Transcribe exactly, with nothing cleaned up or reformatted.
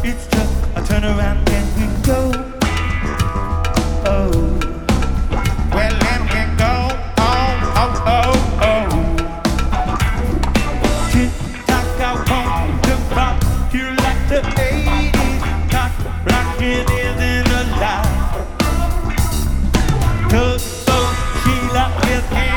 It's just a turn around and we go. Oh, well, let me go. Oh, oh, oh, oh. Tick tock, I want to rock you like the eighties. Cock rockin' isn't alive. Tugboat, Sheila is in.